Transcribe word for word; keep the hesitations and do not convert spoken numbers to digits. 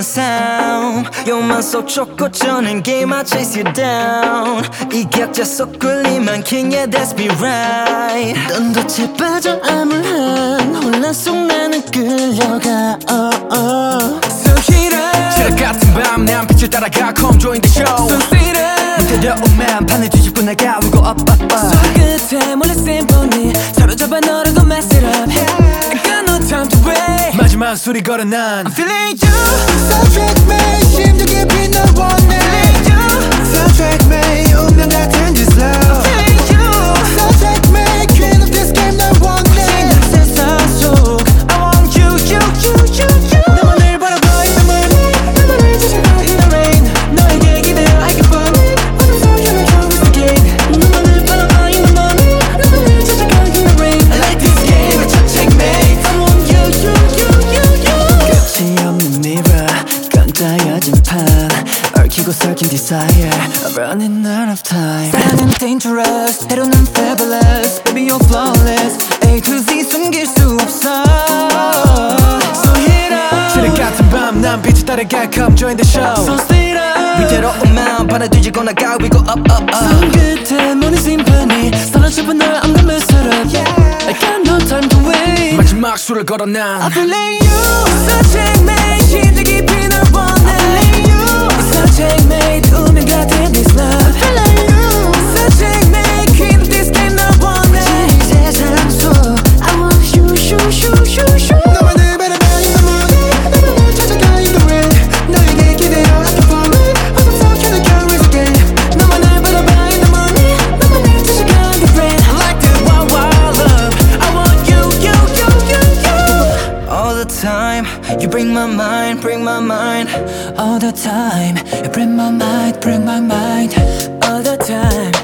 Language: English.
멈추는 삶 욕만 속 쫓고쩌는 game I chase you down 이 격자 속 끌림만 king yeah that's me right 넌 덫에 빠져 암울한 혼란 속 나는 끌려가 oh, oh. So hit up 지락 같은 밤 난 빛을 따라가 come join the show So sit up 무뎌오면 판을 뒤집고 나가 we go up up up 손끝에 몰래 symphony 사로잡아 너를 gon' mess it up I got no time to wait 마지막 소리 걸어 난 I'm feeling you Soundtrack me 심도 깊이 널 원해 Feeling you Soundtrack me 운명 같은 this love Feeling you Soundtrack me queen of this game 널 원해 난 세상 속 I want you you you you you 너만을 바라봐 in the morning 너만을 찾아가 in the rain 너에게 기대어 I can fall 어둠 속 here I go again 너만을 바라봐 in the morning 너만을 찾아가 in the rain I like this game it's a checkmate I want you you you you you 끝이 없는 mirror 깜짝여진 판 얽히고 설킨 desire I'm running out of time 사랑은 dangerous 때로는 fabulous Baby you're flawless A to Z 숨길 수 없어 So hit up 지락 같은 밤 난 빛을 따라가 come join the show So sit up 위태로운 마음 판을 뒤집고 나가 we go up up up 손끝에 모든 심판이 사라져본 널 I'm gonna mess it up yeah. I got no time to wait 마지막 수를 걸어 난 I feeling you So checkmate 심장 깊이 널 원해 I feeling you So checkmate 운명 같은 this love I feeling you So checkmate queen of this game 널 원해 이 세상 속 I want you you you you you 너만을 바라봐 in the morning 너만을 찾아가 in the rain 너에게 기대어 I can fall 어둠 속 here I go again 너만을 바라봐 in the morning 너만을 찾아가 in the rain I like that wild wild love I want you you you you you All the time you bring my mind bring my mind All the time you bring my mind bring my mind All the time